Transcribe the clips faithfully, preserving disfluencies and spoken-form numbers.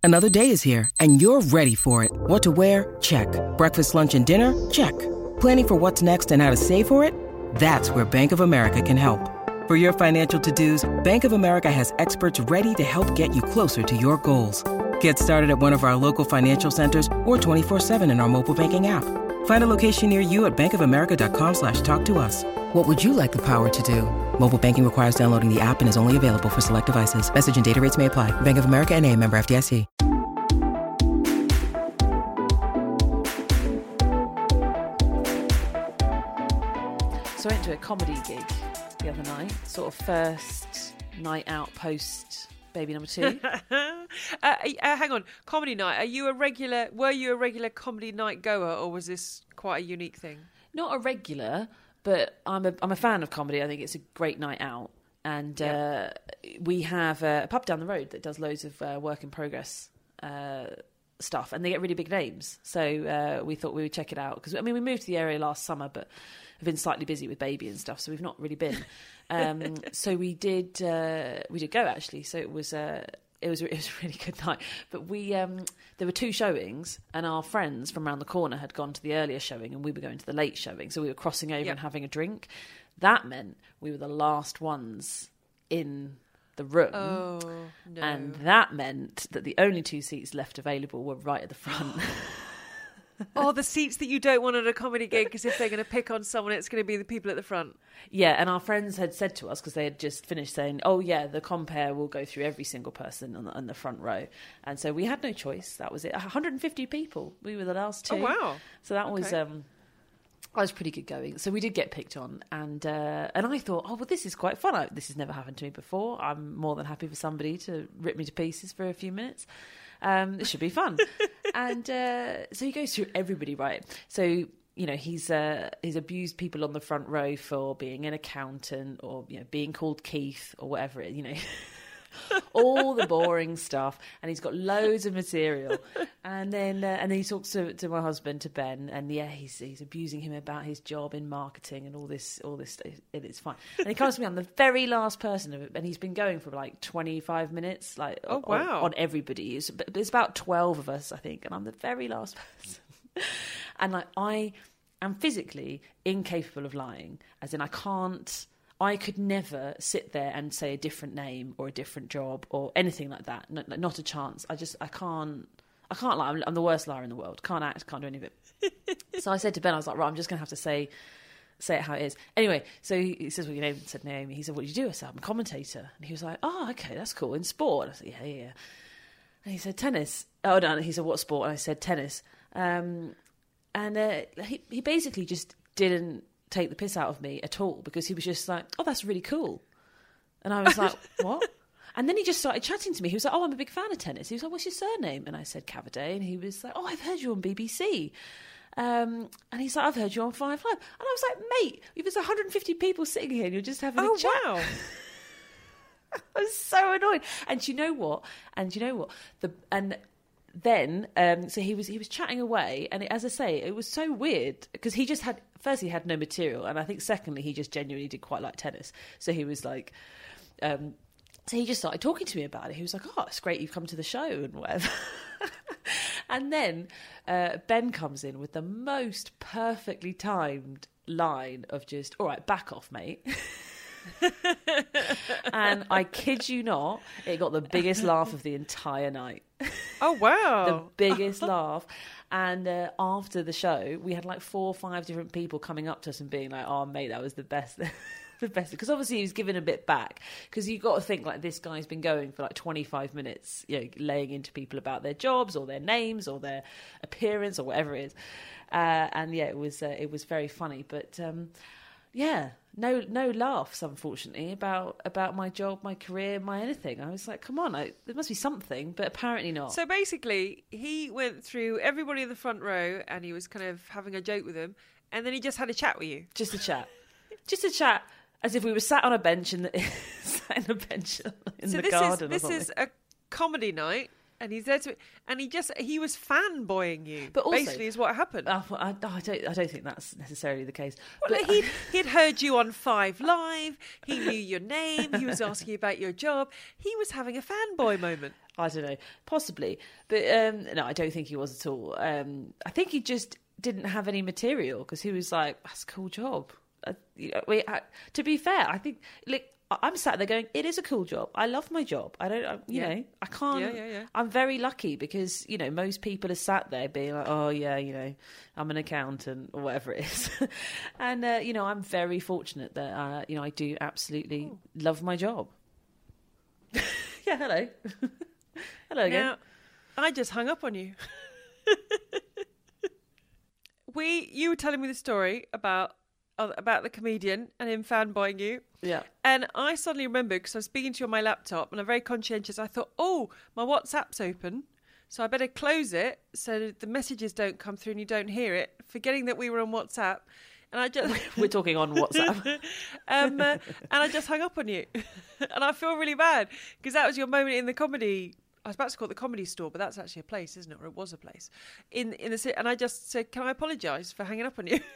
Another day is here, and you're ready for it. What to wear? Check. Breakfast, lunch, and dinner? Check. Planning for what's next and how to save for it? That's where Bank of America can help. For your financial to-dos, Bank of America has experts ready to help get you closer to your goals. Get started at one of our local financial centers or twenty-four seven in our mobile banking app. Find a location near you at bankofamerica.com slash talk to us. What would you like the power to do? Mobile banking requires downloading the app and is only available for select devices. Message and data rates may apply. Bank of America N A, member F D I C. So I went to a comedy gig the other night, sort of first night out post baby number two. uh, uh, hang on, comedy night. Are you a regular? Were you a regular comedy night goer, or was this quite a unique thing? Not a regular, but I'm a I'm a fan of comedy. I think it's a great night out, and yeah. uh, we have a, a pub down the road that does loads of uh, work in progress uh, stuff, and they get really big names. So uh, we thought we would check it out because I mean we moved to the area last summer, but I've been slightly busy with baby and stuff, so we've not really been. Um, so we did uh, we did go actually. So it was uh, it was it was a really good night. But we um, there were two showings, and our friends from around the corner had gone to the earlier showing, and we were going to the late showing. So we were crossing over yep. and having a drink. That meant we were the last ones in the room, oh, no. and that meant that the only two seats left available were right at the front. Oh, the seats that you don't want at a comedy gig, because if they're going to pick on someone, it's going to be the people at the front. Yeah, and our friends had said to us, because they had just finished saying, oh yeah, the compare will go through every single person on the, on the front row. And so we had no choice. That was it. one hundred fifty people. We were the last two. Oh, wow. So that okay. was... um I was pretty good going. So we did get picked on. And uh, and I thought, oh, well, this is quite fun. I, this has never happened to me before. I'm more than happy for somebody to rip me to pieces for a few minutes. Um, this should be fun. And uh, so he goes through everybody, right? So, you know, he's uh, he's abused people on the front row for being an accountant or, you know, being called Keith or whatever it is, you know. All the boring stuff, and he's got loads of material, and then uh, and then he talks to, to my husband, to Ben, and yeah, he's he's abusing him about his job in marketing and all this all this stuff. It, it's fine. And he comes to me, I'm the very last person of it, and he's been going for like twenty-five minutes, like oh, on, wow. on everybody. It's, there's about twelve of us, I think, and I'm the very last person. And like I am physically incapable of lying, as in I can't. I could never sit there and say a different name or a different job or anything like that. No, not a chance. I just, I can't, I can't lie. I'm, I'm the worst liar in the world. Can't act, can't do any of it. So I said to Ben, I was like, right, I'm just going to have to say, say it how it is. Anyway, so he, he says, well, your name, said Naomi. He said, what do you do? I said, I'm a commentator. And he was like, oh, okay, that's cool. In sport? I said, yeah, yeah, yeah. And he said, tennis. Oh, no. He said, what sport? And I said, tennis. Um, and uh, he, he basically just didn't take the piss out of me at all, because he was just like, oh, that's really cool. And I was like, what? And then he just started chatting to me. He was like, oh, I'm a big fan of tennis. He was like, what's your surname? And I said, Cavaday. And he was like, oh, I've heard you on B B C. Um, and he's like, I've heard you on Five Live. And I was like, mate, there's one hundred fifty people sitting here and you're just having oh, a chat. Wow. I was so annoyed. And you know what? And you know what? The and then um, so he was he was chatting away, and it, as I say, it was so weird because he just had firstly he had no material, and I think secondly he just genuinely did quite like tennis. So he was like, um, so he just started talking to me about it. He was like, "Oh, it's great you've come to the show and whatever." And then uh, Ben comes in with the most perfectly timed line of just, "All right, back off, mate." And I kid you not, it got the biggest laugh of the entire night. Oh, wow. The biggest laugh. And uh, after the show, we had like four or five different people coming up to us and being like, oh, mate, that was the best. The best. Because obviously he was giving a bit back. Because you've got to think, like, this guy's been going for like twenty-five minutes, you know, laying into people about their jobs or their names or their appearance or whatever it is. Uh, and yeah, it was uh, it was very funny. But um, yeah, no no laughs, unfortunately, about about my job, my career, my anything. I was like, come on, I, there must be something, but apparently not. So basically, he went through everybody in the front row and he was kind of having a joke with them, and then he just had a chat with you. Just a chat. Just a chat, as if we were sat on a bench in the, sat in a bench in so the this garden. Is, this is a comedy night And he's there to, and he just he was fanboying you. But also, basically, is what happened. Uh, I, I don't. I don't think that's necessarily the case. Well, but, he'd, he'd heard you on Five Live. He knew your name. He was asking you about your job. He was having a fanboy moment. I don't know, possibly, but um, no, I don't think he was at all. Um, I think he just didn't have any material because he was like, "That's a cool job." Uh, you know, we, I, to be fair, I think like. I'm sat there going, it is a cool job. I love my job. I don't, I, you yeah. know, I can't. Yeah, yeah, yeah. I'm very lucky because, you know, most people are sat there being like, oh, yeah, you know, I'm an accountant or whatever it is. and, uh, you know, I'm very fortunate that, uh, you know, I do absolutely oh. love my job. yeah, hello. hello again. Now, I just hung up on you. we, you were telling me the story about about the comedian and him fanboying you. Yeah. And I suddenly remembered, because I was speaking to you on my laptop and I'm very conscientious, I thought, oh, my WhatsApp's open, so I better close it so the messages don't come through and you don't hear it, forgetting that we were on WhatsApp. And I just We're talking on WhatsApp. um, uh, and I just hung up on you. And I feel really bad, because that was your moment in the comedy... I was about to call it the Comedy Store, but that's actually a place, isn't it? Or it was a place. In, in the city. And I just said, can I apologise for hanging up on you?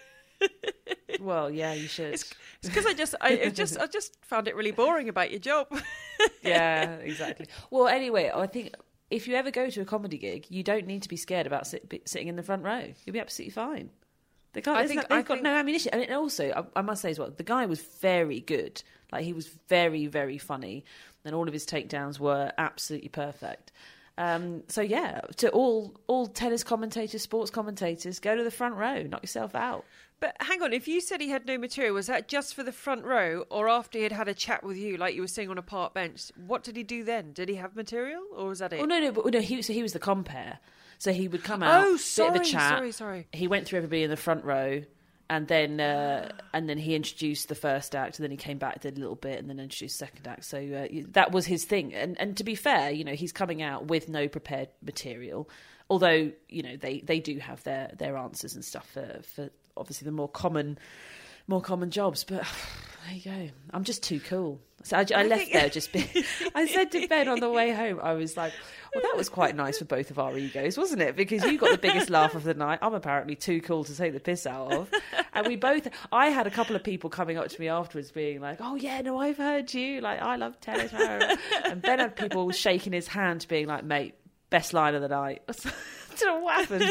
Well, yeah, you should. It's because I just, I it just, I just found it really boring about your job. yeah, exactly. Well, anyway, I think if you ever go to a comedy gig, you don't need to be scared about sit, sitting in the front row. You'll be absolutely fine. They can't. I think, they've I got think... no ammunition. And also, I, I must say as well, the guy was very good. Like he was very, very funny, and all of his takedowns were absolutely perfect. Um, so yeah, to all all tennis commentators, sports commentators, go to the front row, knock yourself out. But hang on, if you said he had no material, was that just for the front row, or after he had had a chat with you, like you were sitting on a park bench? What did he do then? Did he have material, or was that it? Oh no, no, but no, he so he was the compere. So he would come out, oh, sorry, bit of a chat. sorry, sorry. He went through everybody in the front row, and then uh, and then he introduced the first act, and then he came back, did a little bit, and then introduced the second act. So uh, that was his thing. And and to be fair, you know, he's coming out with no prepared material. Although, you know, they, they do have their, their answers and stuff for, for obviously the more common more common jobs. But there you go. I'm just too cool. So I, I left there just being... I said to Ben on the way home, I was like, well, that was quite nice for both of our egos, wasn't it? Because you got the biggest laugh of the night. I'm apparently too cool to take the piss out of. And we both... I had a couple of people coming up to me afterwards being like, oh, yeah, no, I've heard you. Like, I love tennis. And Ben had people shaking his hand being like, mate, best line of the night. I don't know what happened.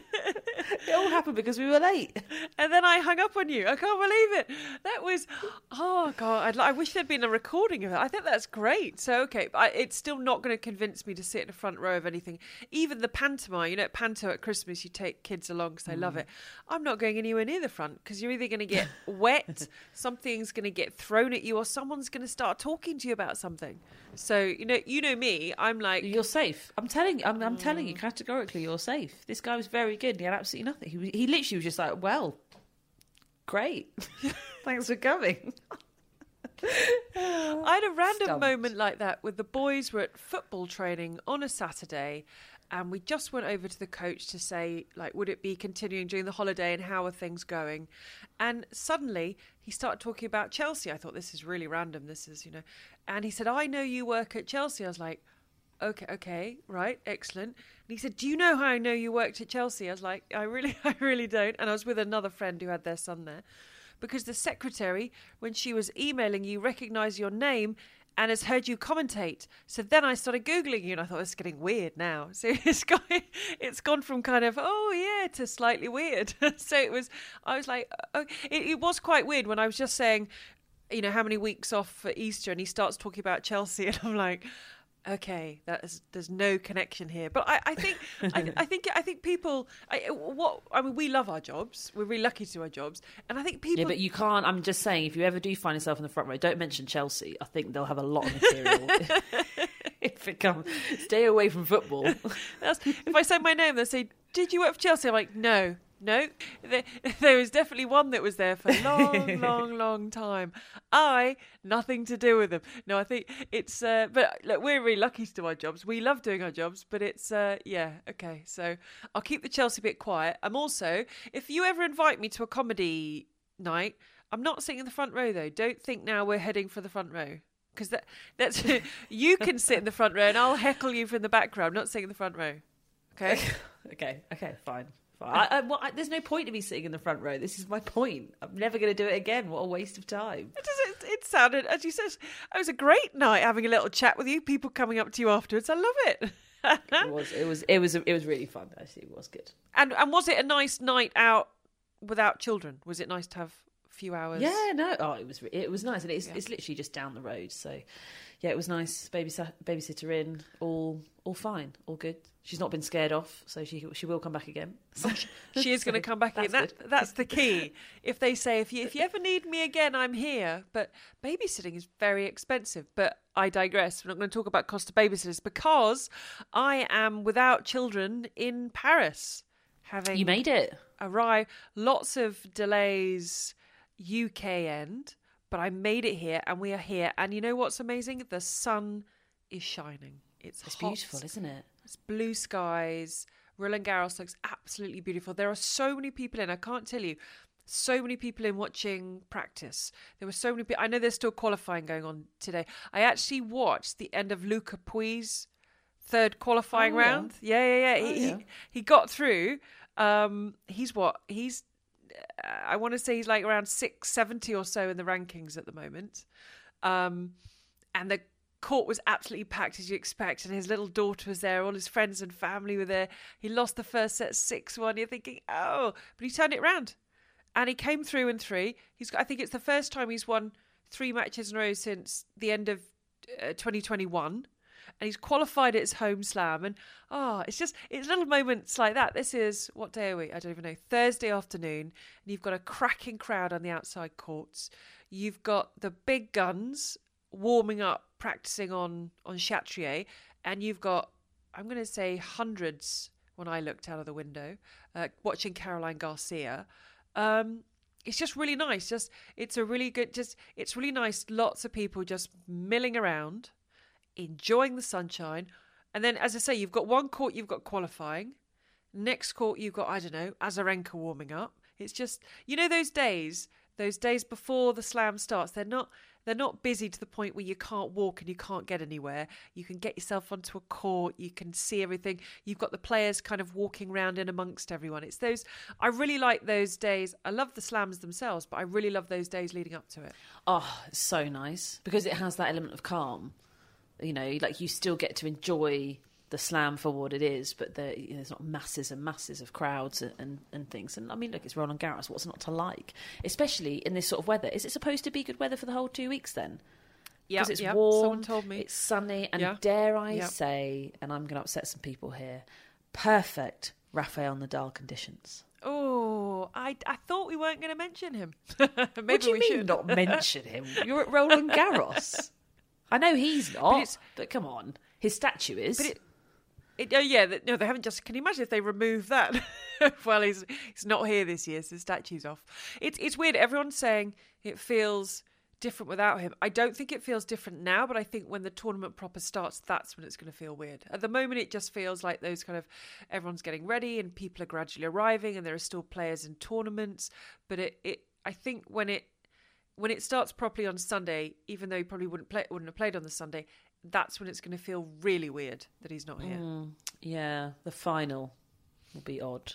It all happened because we were late. And then I hung up on you. I can't believe it. That was, oh, God. I'd, I wish there'd been a recording of it. I think that's great. So, okay. But I, it's still not going to convince me to sit in the front row of anything. Even the pantomime, you know, at Panto at Christmas, you take kids along because they mm. love it. I'm not going anywhere near the front because you're either going to get wet, something's going to get thrown at you, or someone's going to start talking to you about something. So, you know, you know me, I'm like... You're safe. I'm telling you, I'm, I'm mm. telling you categorically, you're safe. This guy was very good. He had absolutely nothing. He, was, he literally was just like, well, great. Thanks for coming. I had a random Stumped. moment like that with the boys were at football training on a Saturday, and we just went over to the coach to say, like, would it be continuing during the holiday and how are things going? And suddenly he started talking about Chelsea. I thought, this is really random. This is, you know, and he said, I know you work at Chelsea. I was like, okay, okay, right, excellent. And he said, do you know how I know you worked at Chelsea? I was like, I really, I really don't. And I was with another friend who had their son there, because the secretary, when she was emailing you, recognised your name and has heard you commentate. So then I started Googling you, and I thought, it's getting weird now. So it's gone, it's gone from kind of, oh yeah, to slightly weird. So it was, I was like, oh, it, it was quite weird when I was just saying, you know, how many weeks off for Easter, and he starts talking about Chelsea, and I'm like, okay, that is, there's no connection here. But I, I think, I, I think, I think people. I, what I mean, we love our jobs. We're really lucky to do our jobs, and I think people. Yeah, but you can't. I'm just saying, if you ever do find yourself in the front row, don't mention Chelsea. I think they'll have a lot of material. If it comes, stay away from football. That's, if I say my name, they say, "Did you work for Chelsea?" I'm like, no. No, there, there was definitely one that was there for a long, long, long time. I, nothing to do with them. No, I think it's, uh, but look, we're really lucky to do our jobs. We love doing our jobs, but it's, uh, yeah, okay. So I'll keep the Chelsea bit quiet. I'm also, if you ever invite me to a comedy night, I'm not sitting in the front row though. Don't think now we're heading for the front row. Because that, that's you can sit in the front row and I'll heckle you from the background. I'm not sitting in the front row. Okay? okay, okay, fine. fine. I, I, well, I, there's no point in me sitting in the front row. This is my point. I'm never going to do it again. What a waste of time. It, it, it sounded, as you said, it was a great night having a little chat with you, people coming up to you afterwards. I love it. it was, it was, it was, it was really fun. Actually, it was good. And and was it a nice night out without children? Was it nice to have few hours? Yeah, no. Oh, it was it was nice, and it's Yeah. it's literally just down the road. So, yeah, it was nice. Baby babysitter in, all all fine, all good. She's not been scared off, so she she will come back again. So, She is going to come back in. That's That, good. that's the key. If they say, if you if you ever need me again, I'm here. But babysitting is very expensive. But I digress. We're not going to talk about cost of babysitters because I am without children in Paris. Having You made it. arrived, lots of delays U K end, but I made it here and we are here. And you know what's amazing? The sun is shining. It's, It's hot. beautiful, isn't it? It's blue skies. Roland Garros looks absolutely beautiful. There are so many people in. I can't tell you. So many people in watching practice. There were so many people. I know there's still qualifying going on today. I actually watched the end of Luca Puig's third qualifying Oh, yeah. round. Yeah, yeah, yeah. Oh, he, yeah. he he got through. Um, he's what? He's uh, I want to say he's like around six seventy or so in the rankings at the moment. Um, and the court was absolutely packed, as you expect, and his little daughter was there, all his friends and family were there. He lost the first set six one. You're thinking, oh, but he turned it round. And he came through in three. He's got, I think it's the first time he's won three matches in a row since the end of uh, twenty twenty-one. And he's qualified at his home slam. And, oh, it's just, it's little moments like that. This is, what day are we? I don't even know. Thursday afternoon. And you've got a cracking crowd on the outside courts. You've got the big guns warming up, practicing on, on Chatrier. And you've got, I'm going to say hundreds when I looked out of the window, uh, watching Caroline Garcia. Um, it's just really nice. Just, it's a really good, just, it's really nice. Lots of people just milling around, enjoying the sunshine. And then, as I say, you've got one court, you've got qualifying. Next court, you've got, I don't know, Azarenka warming up. It's just, you know, those days, those days before the slam starts, they're not, they're not busy to the point where you can't walk and you can't get anywhere. You can get yourself onto a court. You can see everything. You've got the players kind of walking around in amongst everyone. It's those, I really like those days. I love the slams themselves, but I really love those days leading up to it. Oh, it's so nice because it has that element of calm. You know, like you still get to enjoy the slam for what it is, but there, you know, there's not masses and masses of crowds and, and, and things. And I mean, look, it's Roland Garros. What's not to like? Especially in this sort of weather. Is it supposed to be good weather for the whole two weeks then? Yeah, Because it's yep, warm, someone told me. it's sunny, and Yeah. dare I Yep. say, and I'm going to upset some people here, perfect Rafael Nadal conditions. Oh, I, I thought we weren't going to mention him. Maybe What do you we mean should. not mention him? You're at Roland Garros. I know he's not, But but, it's- come on. His statue is. But it, it, oh yeah, th- no, they haven't just. Can you imagine if they remove that? Well, he's he's not here this year, so the statue's off. It's it's weird. Everyone's saying it feels different without him. I don't think it feels different now, but I think when the tournament proper starts, that's when it's going to feel weird. At the moment, it just feels like those kind of everyone's getting ready and people are gradually arriving, and there are still players in tournaments. But it, it I think when it when it starts properly on Sunday, even though he probably wouldn't play wouldn't have played on the Sunday, that's when it's going to feel really weird that he's not here. Mm, yeah, the final will be odd.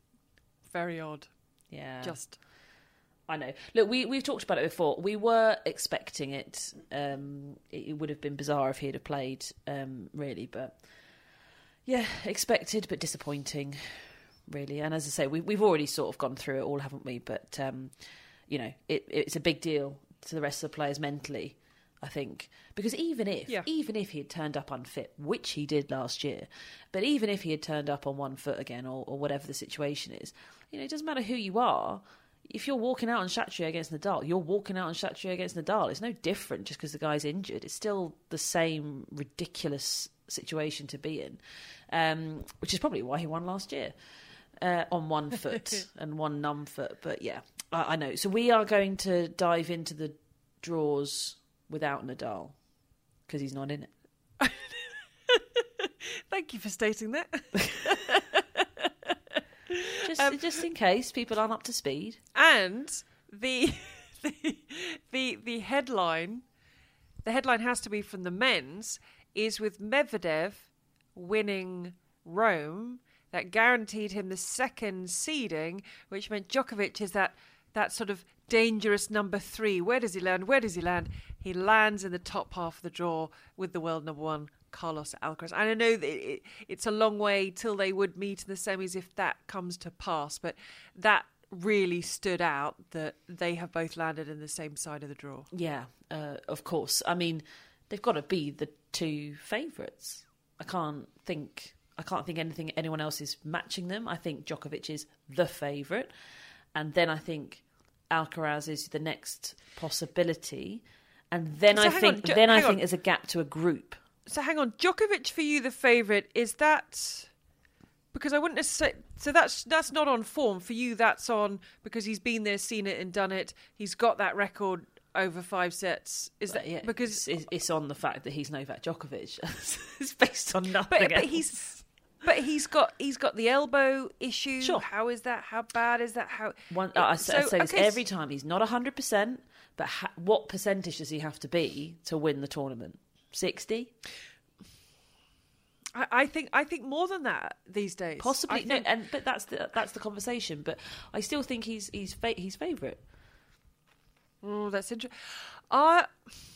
Very odd. Yeah. Just I know. Look, we, we've talked about it before. We were expecting it. Um, it, it would have been bizarre if he'd have played, um, really. But, yeah, expected but disappointing, really. And as I say, we, we've already sort of gone through it all, haven't we? But, um, you know, it, it's a big deal to the rest of the players mentally, I think. Because even if, Yeah. even if he had turned up unfit, which he did last year, but even if he had turned up on one foot again or, or whatever the situation is, you know, it doesn't matter who you are. If you're walking out on Chatrier against Nadal, you're walking out on Chatrier against Nadal. It's no different just because the guy's injured. It's still the same ridiculous situation to be in, um, which is probably why he won last year uh, on one foot and one numb foot. But yeah, I, I know. So we are going to dive into the draws without Nadal because he's not in it. thank you for stating that. Just, Um, just in case people aren't up to speed. And the the the the headline the headline has to be from the men's, is with Medvedev winning Rome, that guaranteed him the second seeding, which meant Djokovic is that that sort of dangerous number three. Where does he land? Where does he land? He lands in the top half of the draw with the world number one, Carlos Alcaraz. And I know that it, it's a long way till they would meet in the semis if that comes to pass, but that really stood out that they have both landed in the same side of the draw. Yeah, uh, of course. I mean, they've got to be the two favourites. I can't think... I can't think anything anyone else is matching them. I think Djokovic is the favourite. And then I think Alcaraz is the next possibility. And then so I think on, jo- then I on. think there's a gap to a group. So hang on, Djokovic for you the favourite, is that... Because I wouldn't necessarily... So that's that's not on form. For you, that's on because he's been there, seen it and done it. He's got that record over five sets. Is that yeah, because... It's, it's on the fact that he's Novak Djokovic. It's based on nothing But, but else. he's... But he's got he's got the elbow issue. Sure. How is that? How bad is that? How One, uh, I, so, I say this okay, every time. He's not one hundred percent, but ha- what percentage does he have to be to win the tournament? sixty? I, I think I think more than that these days. Possibly. I think, no, and but that's the that's the conversation. But I still think he's he's fa- he's favourite. Oh, that's interesting. Uh,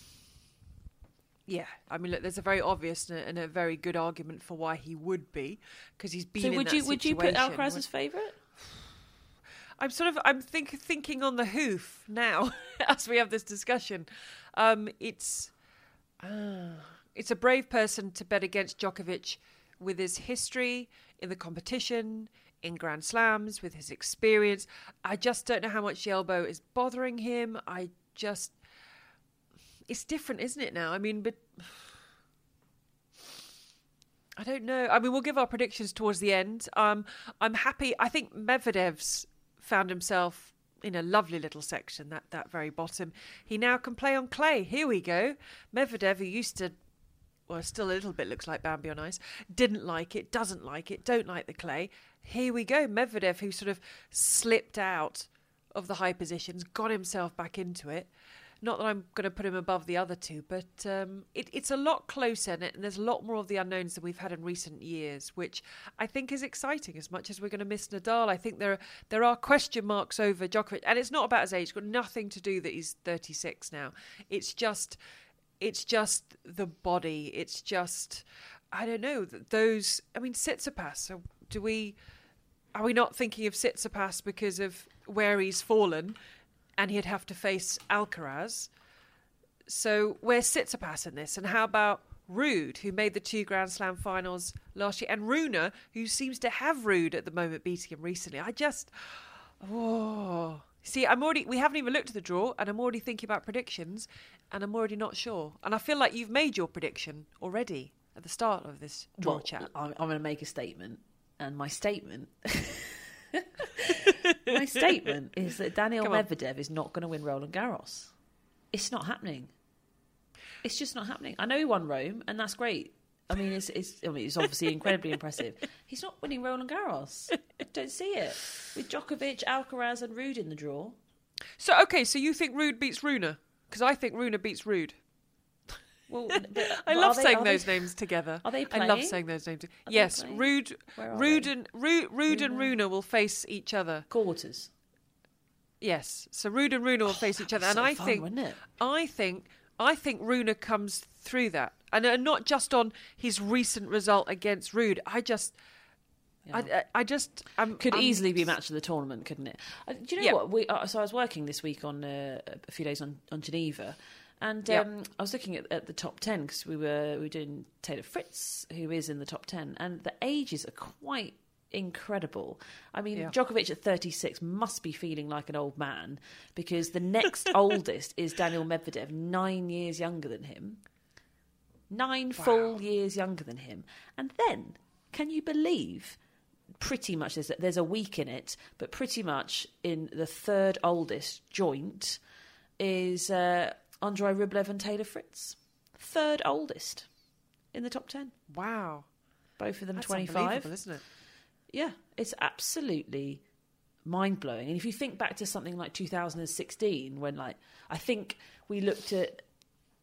yeah, I mean, look, there's a very obvious and a, and a very good argument for why he would be, because he's been So in would that you would you put situation Alcaraz where- as favourite? I'm sort of I'm think thinking on the hoof now as we have this discussion. Um, it's uh, it's a brave person to bet against Djokovic with his history in the competition, in Grand Slams, with his experience. I just don't know how much the elbow is bothering him. I just it's different, isn't it now? I mean, but I don't know. I mean, we'll give our predictions towards the end. Um, I'm happy. I think Medvedev's found himself in a lovely little section, that, that very bottom. He now can play on clay. Here we go. Medvedev, who used to, well, still a little bit looks like Bambi on ice, didn't like it, doesn't like it, don't like the clay. Here we go. Medvedev, who sort of slipped out of the high positions, got himself back into it. Not that I'm going to put him above the other two, but um, it, it's a lot closer, and there's a lot more of the unknowns than we've had in recent years, which I think is exciting as much as we're going to miss Nadal. I think there are, there are question marks over Djokovic, and it's not about his age. It's got nothing to do that he's thirty-six now. It's just, it's just the body. It's just, I don't know, those, I mean, Tsitsipas, so do we, are we not thinking of Tsitsipas because of where he's fallen? And he'd have to face Alcaraz. So where's Tsitsipas in this? And how about Ruud, who made the two Grand Slam finals last year? And Rune, who seems to have Ruud at the moment, beating him recently. I just... Oh... See, I'm already... We haven't even looked at the draw, and I'm already thinking about predictions, and I'm already not sure. And I feel like you've made your prediction already at the start of this draw Well, chat. I'm, I'm going to make a statement, and my statement... My statement is that Daniil Come on. Medvedev is not going to win Roland Garros. It's not happening. It's just not happening. I know he won Rome, and that's great. I mean, it's, it's I mean, it's obviously incredibly impressive. He's not winning Roland Garros. I don't see it. With Djokovic, Alcaraz, and Ruud in the draw. So, okay, so you think Ruud beats Rune? Because I think Rune beats Ruud. Well, but, I but love are they- saying are those they- names together. Are they I love playing? saying those names. Are they Yes, playing? Ruud, Where are Ruud they? and Ruud, Ruud and Rune? Rune will face each other. Quarters. Yes, so Ruud and Rune will face each other, and so I fun, think, wouldn't it? I think, I think Rune comes through that, and uh, not just on his recent result against Ruud. I just, I, I, I just, I'm, Could I'm, easily be match of the tournament, couldn't it? Uh, do you know Yeah. what? We, uh, so I was working this week on uh, a few days on, on Geneva, and Yeah. um, I was looking at, at the top ten because we were we were doing Taylor Fritz, who is in the top ten, and the ages are quite incredible. I mean, Yeah. Djokovic at thirty-six must be feeling like an old man because the next oldest is Daniil Medvedev, nine years younger than him. Nine Wow. full years younger than him. And then, can you believe, pretty much, there's, there's a week in it, but pretty much in the third oldest joint is uh, Andrei Rublev and Taylor Fritz. Third oldest in the top ten. Wow, Both of them that's twenty-five. unbelievable, isn't it? Yeah, it's absolutely mind-blowing. And if you think back to something like two thousand sixteen, when, like, I think we looked at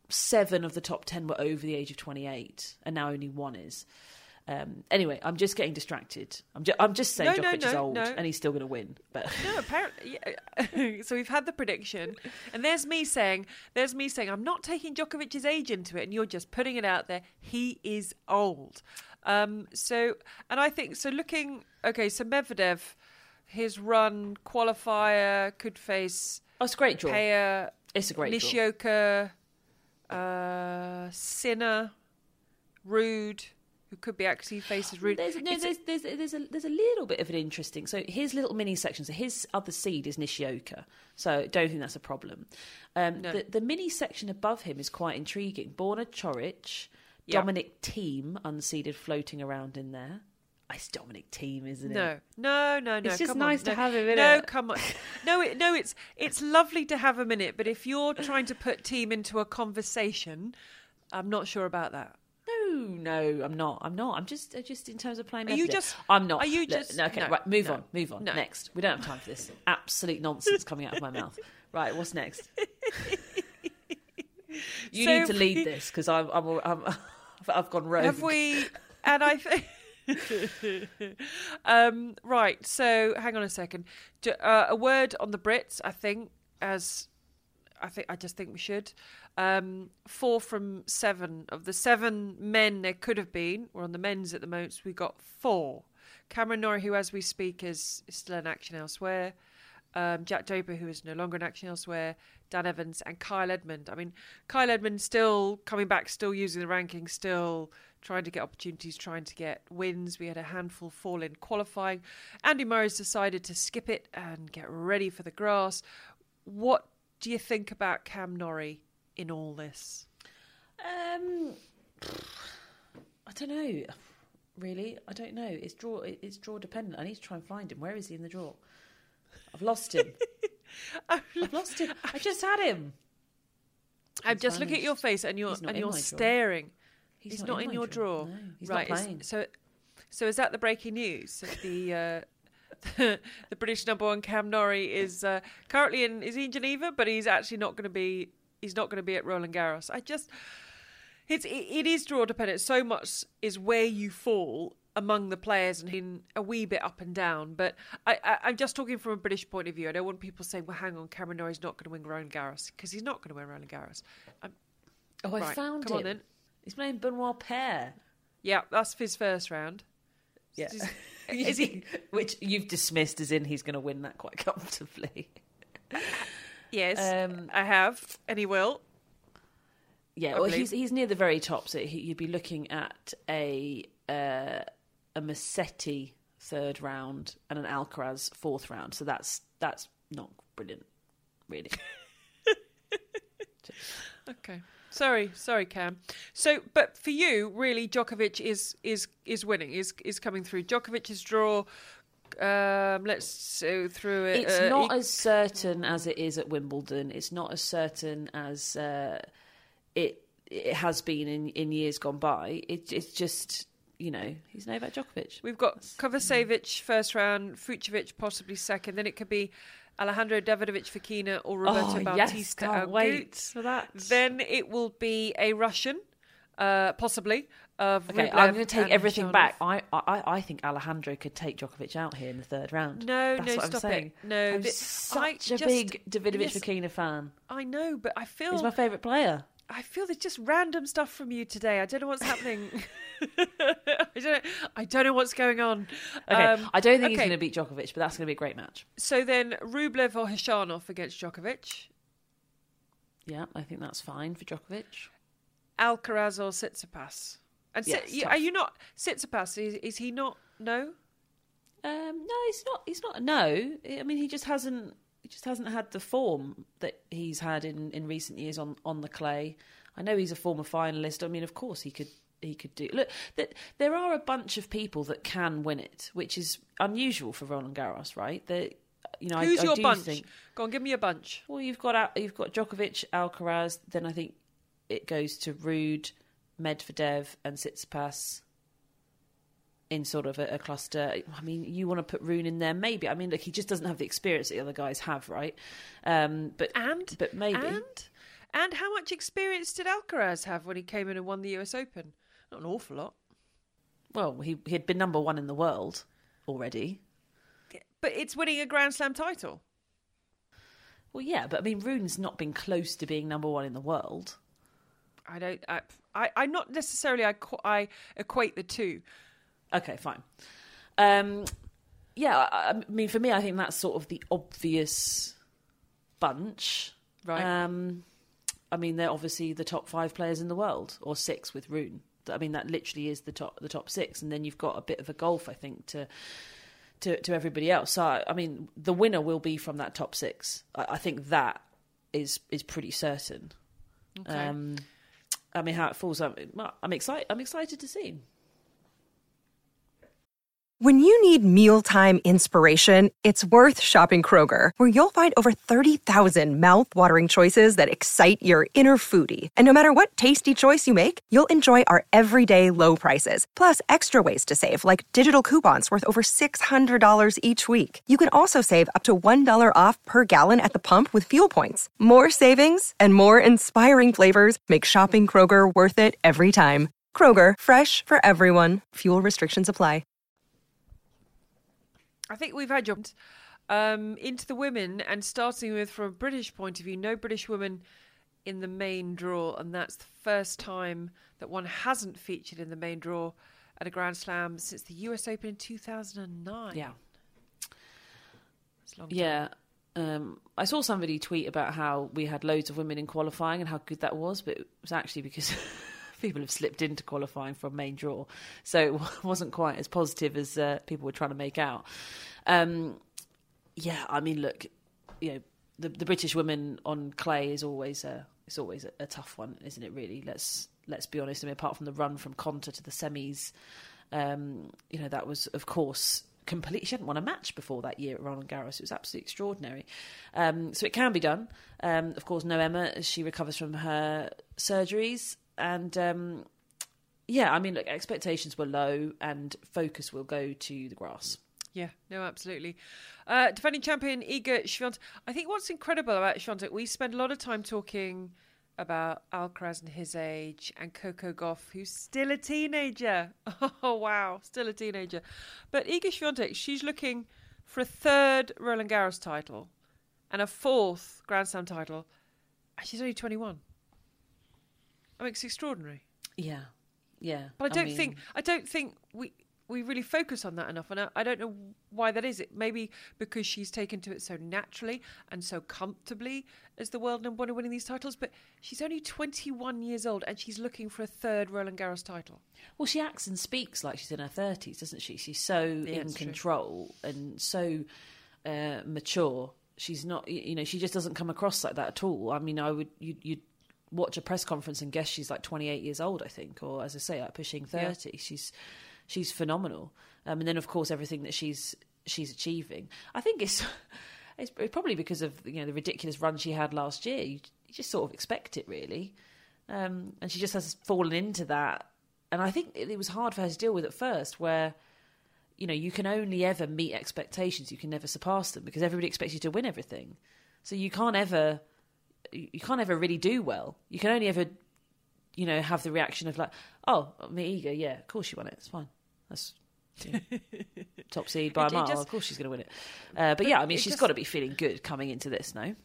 seven of the top ten were over the age of twenty-eight, and now only one is. Um, anyway, I'm just getting distracted. I'm, ju- I'm just saying No, no, Djokovic no, is old no. and he's still going to win. But No, apparently. Yeah. So we've had the prediction, and there's me saying, there's me saying, I'm not taking Djokovic's age into it, and you're just putting it out there. He is old. Um, so, and I think so. Looking okay, so Medvedev, his run qualifier could face. oh, it's a great draw. Paya, It's a great draw. Nishioka, uh, Sinner, Rude. Who could be actually faces Rude. There's, no, It's- there's, there's, there's, a, there's a little bit of an interesting... So his little mini section, so his other seed is Nishioka. So I don't think that's a problem. Um, No. the, the mini section above him is quite intriguing. Borna Coric, Yeah. Dominic Thiem, unseeded, floating around in there. It's Dominic Thiem, isn't it? No, no, no, no. It's just come nice on. to no, have him in No, it. come on. No, it, no, it's it's lovely to have him in it, but if you're trying to put team into a conversation, I'm not sure about that. No, no, I'm not. I'm not. I'm just, uh, just in terms of playing. Are you Medvedev. just- I'm not. are you Look, just- No, okay, no, right. Move no, on. Move on. no. Next. We don't have time for this absolute nonsense coming out of my mouth. Right. What's next? You So need to lead we- this because I'm, I'm, I'm, I've gone rogue. Have we? And I think. um, right. So hang on a second. D- Uh, a word on the Brits. I think as I think I just think we should. Um, four from seven of the seven men there could have been. We're on the men's at the moment. So we got four. Cameron Norrie, who as we speak is, is still in action elsewhere. Um, Jack Draper, who is no longer in action elsewhere. Dan Evans and Kyle Edmund. I mean, Kyle Edmund still coming back, still using the rankings, still trying to get opportunities, trying to get wins. We had a handful fall in qualifying. Andy Murray's decided to skip it and get ready for the grass. What do you think about Cam Norrie in all this? Um, I don't know. Really, I don't know. It's draw. It's draw dependent. I need to try and find him. Where is he in the draw? I've lost him. I've lost him. I just had him. I'm He's just looking at vanished. your face and you're He's not and in you're my draw. staring. He's, He's, not, not, in, in, my your draw. No, he's right. not is- playing. So, so is that the breaking news? That the uh, the British number one Cam Norrie is uh, currently in is he in Geneva, but he's actually not going to be. He's not going to be at Roland Garros. I just it's it, it is draw dependent. So much is where you fall among the players and in a wee bit up and down. But I, I, I'm just talking from a British point of view. I don't want people saying, "Well, hang on, Cameron Norrie's not going to win Roland Garros," because he's not going to win Roland Garros. Um, Oh, I right, found come him. on then. He's playing Benoit Paire. Yeah, that's his first round. Yeah. Is, is he? Which you've dismissed as in he's going to win that quite comfortably. Yes, Um, I have, and he will. Yeah, I well, believe. he's he's near the very top, so he, you'd be looking at a uh, a Musetti third round and an Alcaraz fourth round. So that's that's not brilliant, really. Okay. Sorry, sorry, Cam. So, but for you, really, Djokovic is is is winning, is is coming through. Djokovic's draw. Um, let's go through it. It's Uh, not he- as certain as it is at Wimbledon. It's not as certain as uh, it it has been in, in years gone by. It, it's just, you know, he's Novak Djokovic. We've got Kovacevic first round, Fucsovic possibly second. Then it could be Alejandro Davidovich Fokina or Roberto oh, Bautista. yes, can't Agut. wait for that. Then it will be a Russian, uh, possibly. Of Okay, Rublev I'm going to take and everything Khachanov. back. I, I I think Alejandro could take Djokovic out here in the third round. No, That's no, what stop I'm saying. it. No, I'm th- such I a just- big Davidovich yes. Fokina fan. I know, but I feel He's my favourite player. I feel there's just random stuff from you today. I don't know what's happening. I don't. I don't know what's going on. Okay, Um, I don't think he's okay. going to beat Djokovic, but that's going to be a great match. So then, Rublev or Khachanov against Djokovic, Yeah, I think that's fine for Djokovic. Alcaraz or Tsitsipas. And Yeah, Tsi- it's you- tough. are you not Tsitsipas? Is, is he not? No. Um, no, he's not. He's not. No, I mean he just hasn't. He just hasn't had the form that he's had in, in recent years on, on the clay. I know he's a former finalist. I mean, of course he could he could do. Look, that there are a bunch of people that can win it, which is unusual for Roland Garros, right? That you know, Who's I, I your do bunch? think. Go on, give me a bunch. Well, you've got Al- you've got Djokovic, Alcaraz. Then I think it goes to Ruud, Medvedev, and Tsitsipas in sort of a, a cluster. I mean, you want to put Rune in there, maybe. I mean, look, he just doesn't have the experience that the other guys have, right? Um, but And but maybe and And how much experience did Alcaraz have when he came in and won the U S Open? Not an awful lot. Well, he, he had been number one in the world already. But it's winning a Grand Slam title. Well, yeah, but I mean, Rune's not been close to being number one in the world. I don't. I. I I'm not necessarily. I. I equate the two. Okay, fine. Um, yeah, I, I mean, for me, I think that's sort of the obvious bunch, right? Um, I mean, they're obviously the top five players in the world, or six with Rune. I mean, that literally is the top the top six, and then you've got a bit of a gulf, I think, to. To, to everybody else. So, I mean, the winner will be from that top six. I, I think that is is pretty certain. Okay. Um, I mean, how it falls, I'm, I'm excited. I'm excited to see. When you need mealtime inspiration, it's worth shopping Kroger, where you'll find over thirty thousand mouth-watering choices that excite your inner foodie. And no matter what tasty choice you make, you'll enjoy our everyday low prices, plus extra ways to save, like digital coupons worth over six hundred dollars each week. You can also save up to one dollar off per gallon at the pump with fuel points. More savings and more inspiring flavors make shopping Kroger worth it every time. Kroger, fresh for everyone. Fuel restrictions apply. I think we've had your um, into the women, and starting with, from a British point of view, no British woman in the main draw, and that's the first time that one hasn't featured in the main draw at a Grand Slam since the U S Open in two thousand nine. Yeah. It's a long time. Yeah. Um, I saw somebody tweet about how we had loads of women in qualifying and how good that was, but it was actually because people have slipped into qualifying from main draw. So it wasn't quite as positive as uh, people were trying to make out. Um, yeah, I mean, look, you know, the, the British women on clay is always a, it's always a, a tough one, isn't it, really? Let's let's be honest. I mean, apart from the run from Konta to the semis, um, you know, that was, of course, complete. She hadn't won a match before that year at Roland Garros. It was absolutely extraordinary. Um, so it can be done. Um, of course, no Emma as she recovers from her surgeries. And um, yeah, I mean, look, expectations were low and focus will go to the grass. Yeah, no, absolutely. Uh, defending champion Iga Swiatek. I think what's incredible about Swiatek, we spend a lot of time talking about Alcaraz and his age, and Coco Gauff, who's still a teenager. Oh, wow, still a teenager. But Iga Swiatek, she's looking for a third Roland Garros title and a fourth Grand Slam title, and she's only twenty-one. I mean, it's extraordinary. Yeah, yeah. But I don't I mean... think I don't think we we really focus on that enough, and I, I don't know why that is. It maybe because she's taken to it so naturally and so comfortably as the world number one winning these titles. But she's only twenty-one years old, and she's looking for a third Roland Garros title. Well, she acts and speaks like she's in her thirties, doesn't she? She's so yeah, in control true. and so uh, mature. She's not, you know, she just doesn't come across like that at all. I mean, I would you you'd watch a press conference and guess she's like twenty-eight years old, I think, or as I say, like pushing thirty. Yeah. She's she's phenomenal. Um, and then, of course, everything that she's she's achieving. I think it's it's probably because of, you know, the ridiculous run she had last year. You, you just sort of expect it, really. Um, and she just has fallen into that. And I think it, it was hard for her to deal with at first, where, you know, you can only ever meet expectations. You can never surpass them because everybody expects you to win everything. So you can't ever... you can't ever really do well. You can only ever, you know, have the reaction of like, oh, me Iga, yeah, of course she won it. It's fine. That's you know, top seed by a mile. Just, of course she's going to win it. Uh, but, but yeah, I mean, she's just got to be feeling good coming into this, no?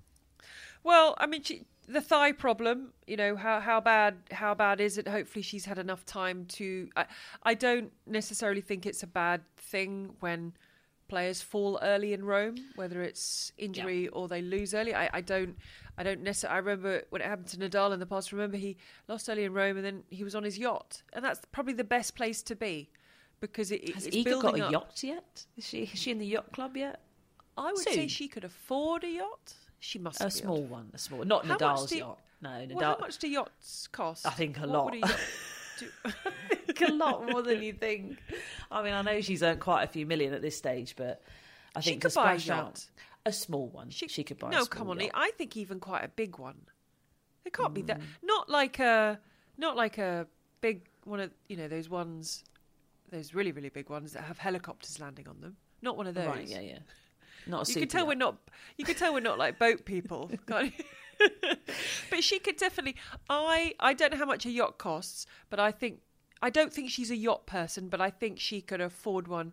Well, I mean, she, the thigh problem, you know, how how bad how bad is it? Hopefully she's had enough time to... I, I don't necessarily think it's a bad thing when players fall early in Rome, whether it's injury yeah. or they lose early. I, I don't... I don't necessarily. I remember when it happened to Nadal in the past. Remember, he lost early in Rome, and then he was on his yacht, and that's probably the best place to be, because it, has it's Iga building got a up. yacht yet? Is she is she in the yacht club yet? I would Soon. say she could afford a yacht. She must a be small able. one, a small, not How Nadal's do, yacht. No, Nadal. Well, how much do yachts cost? I think a what lot. Would a yacht do? I think a lot more than you think. I mean, I know she's earned quite a few million at this stage, but I think she could to buy a splash yacht. out a small one. She, she could buy. No, a small come on. yacht. I think even quite a big one. It can't mm. be that. Not like a, not like a big one of you know those ones, those really really big ones that have helicopters landing on them. Not one of those. Right? Yeah, yeah. Not a you super can tell yacht. we're not. You can tell we're not like boat people. Can't you? But she could definitely. I I don't know how much a yacht costs, but I think I don't think she's a yacht person, but I think she could afford one.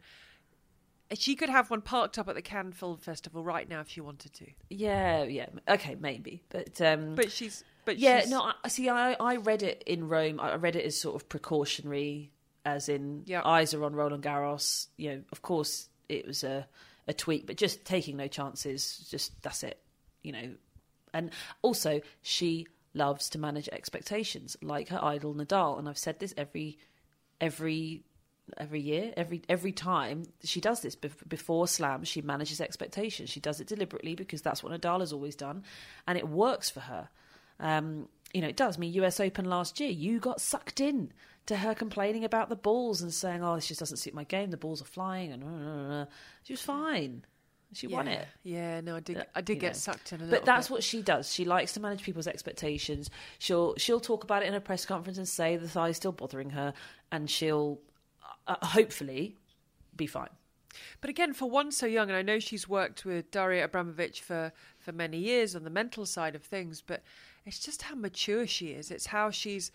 She could have one parked up at the Cannes Film Festival right now if she wanted to. Yeah, yeah. Okay, maybe. But um, but she's but yeah, she's, no. I see. I I read it in Rome. I read it as sort of precautionary, as in Yep. eyes are on Roland Garros. You know, of course it was a a tweak, but just taking no chances. Just that's it. You know, and also she loves to manage expectations, like her idol Nadal. And I've said this every every. Every year, every every time she does this Bef- before Slam, she manages expectations. She does it deliberately because that's what Nadal has always done, and it works for her. Um, you know, it does. I mean, U S Open last year, you got sucked in to her complaining about the balls and saying, "Oh, this just doesn't suit my game. The balls are flying," and uh, uh, she was fine. She yeah, won it. Yeah, no, I did. Uh, I did you get know. sucked in a little But that's bit. what she does. She likes to manage people's expectations. She'll she'll talk about it in a press conference and say the thigh's still bothering her, and she'll. Uh, hopefully be fine. But again, for one so young, and I know she's worked with Daria Abramovic for, for many years on the mental side of things, but it's just how mature she is. It's how she's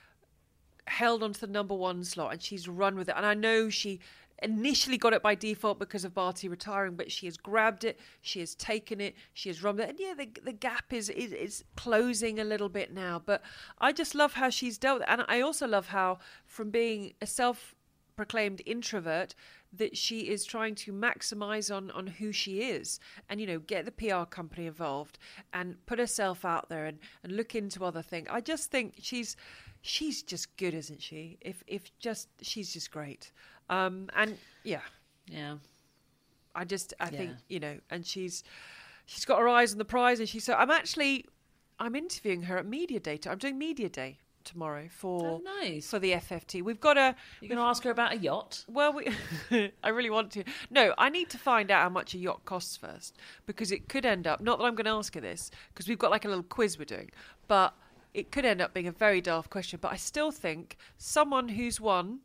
held onto the number one slot and she's run with it. And I know she initially got it by default because of Barty retiring, but she has grabbed it, she has taken it, she has run with it. And yeah, the, the gap is, is, is closing a little bit now. But I just love how she's dealt with it. And I also love how, from being a self proclaimed introvert, that she is trying to maximize on on who she is and, you know, get the P R company involved and put herself out there and and look into other things. I just think she's she's just good, isn't she? If if just she's just great. Um and yeah Yeah. I just I Yeah. think, you know, and she's she's got her eyes on the prize, and she's so I'm actually I'm interviewing her at Media Day. I'm doing Media Day tomorrow for Oh, nice. for the F F T. We've got a You're going to ask her about a yacht? well, we, I really want to. No, I need to find out how much a yacht costs first, because it could end up, not that I'm going to ask her this, because we've got like a little quiz we're doing, but it could end up being a very daft question. But I still think someone who's won,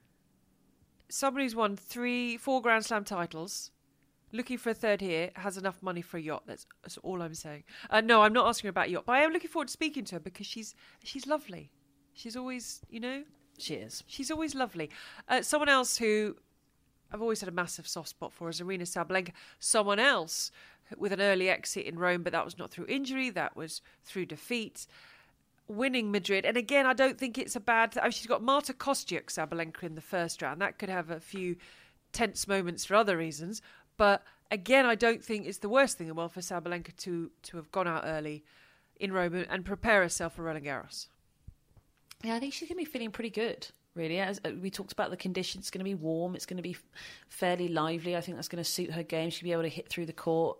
someone who's won three, four Grand Slam titles, looking for a third here, has enough money for a yacht. That's, that's all I'm saying. Uh, no, I'm not asking her about a yacht, but I am looking forward to speaking to her because she's she's lovely. She's always, you know... She is. She's always lovely. Uh, someone else who I've always had a massive soft spot for is Aryna Sabalenka. Someone else with an early exit in Rome, but that was not through injury, that was through defeat. Winning Madrid. And again, I don't think it's a bad... Th- I mean, she's got Marta Kostyuk, Sabalenka, in the first round. That could have a few tense moments for other reasons. But again, I don't think it's the worst thing in the world for Sabalenka to, to have gone out early in Rome and prepare herself for Roland Garros. Yeah, I think she's going to be feeling pretty good, really. As uh, we talked about the conditions, it's going to be warm, it's going to be f- fairly lively. I think that's going to suit her game. She'll be able to hit through the court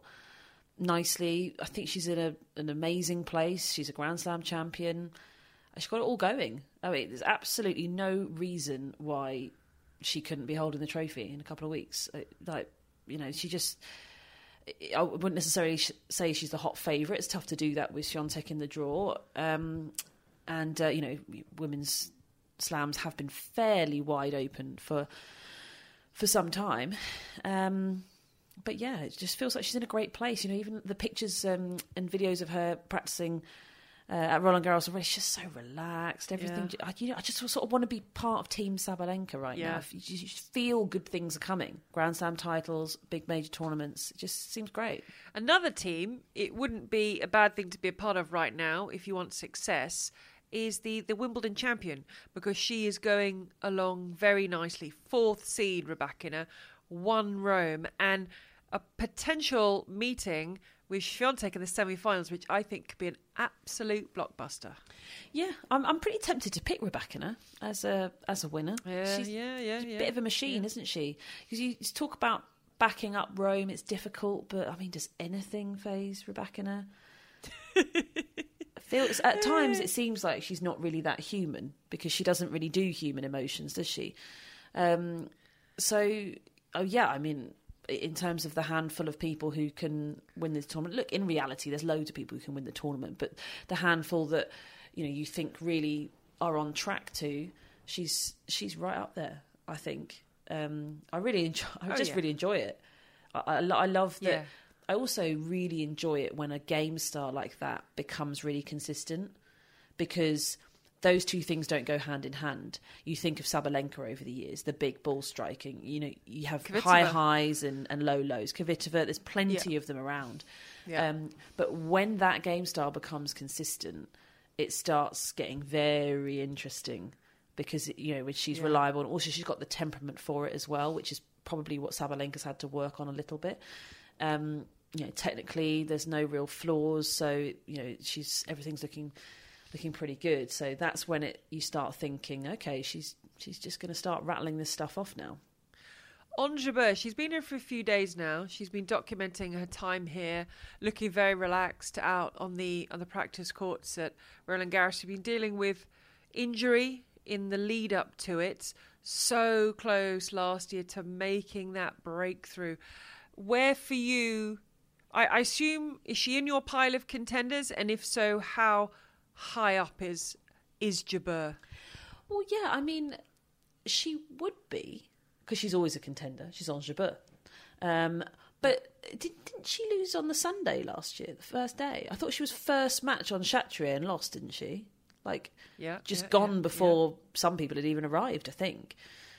nicely. I think she's in a, an amazing place. She's a Grand Slam champion. She's got it all going. I mean, there's absolutely no reason why she couldn't be holding the trophy in a couple of weeks. Like, you know, she just... I wouldn't necessarily sh- say she's the hot favourite. It's tough to do that with Świątek in the draw. Um, and, uh, you know, women's slams have been fairly wide open for for some time. Um, but, yeah, it just feels like she's in a great place. You know, even the pictures um, and videos of her practising uh, at Roland Garros already, she's just so relaxed. Everything, Yeah. I, you know, I just sort of want to be part of Team Sabalenka right Yeah. now. You just feel good things are coming. Grand Slam titles, big major tournaments. It just seems great. Another team, it wouldn't be a bad thing to be a part of right now if you want success, is the, the Wimbledon champion, because she is going along very nicely. Fourth seed, Rybakina, won Rome, and a potential meeting with Świątek in the semi-finals, which I think could be an absolute blockbuster. Yeah, I'm I'm pretty tempted to pick Rybakina as a as a winner. Yeah, she's, yeah, yeah, she's a yeah. bit of a machine, Yeah. isn't she? Because you, you talk about backing up Rome, it's difficult, but I mean, does anything faze Rybakina? I feel it's, at times it seems like she's not really that human, because she doesn't really do human emotions, does she? Um, so, oh yeah, I mean, in terms of the handful of people who can win this tournament, look, in reality, there's loads of people who can win the tournament, but the handful that, you know, you think really are on track to, she's she's right up there, I think. Um, I really enjoy. I Oh, just yeah. really enjoy it. I, I, lo- I love that. Yeah. I also really enjoy it when a game star like that becomes really consistent, because those two things don't go hand in hand. You think of Sabalenka over the years, the big ball striking. You know, you have Kvitova. high highs and, and low lows. Kvitova, there's plenty yeah. of them around. Yeah. Um, but when that game style becomes consistent, it starts getting very interesting, because, you know, when she's yeah. reliable, and also she's got the temperament for it as well, which is probably what Sabalenka's had to work on a little bit. Um, you know, technically, there's no real flaws, so, you know, she's everything's looking... looking pretty good. So that's when it you start thinking, okay, she's she's just going to start rattling this stuff off now. Ons Jabeur, she's been here for a few days now. She's been documenting her time here, looking very relaxed out on the on the practice courts at Roland Garros. She's been dealing with injury in the lead up to it. So close last year to making that breakthrough. Where for you, I, I assume, is she in your pile of contenders? And if so, how high up is is Jabeur? Well, yeah, I mean, she would be, because she's always a contender. She's Ons Jabeur. Um, but did, didn't she lose on the Sunday last year, the first day? I thought she was first match on Chatrier and lost, didn't she? Like, yeah, just yeah, gone yeah, before yeah. some people had even arrived, I think.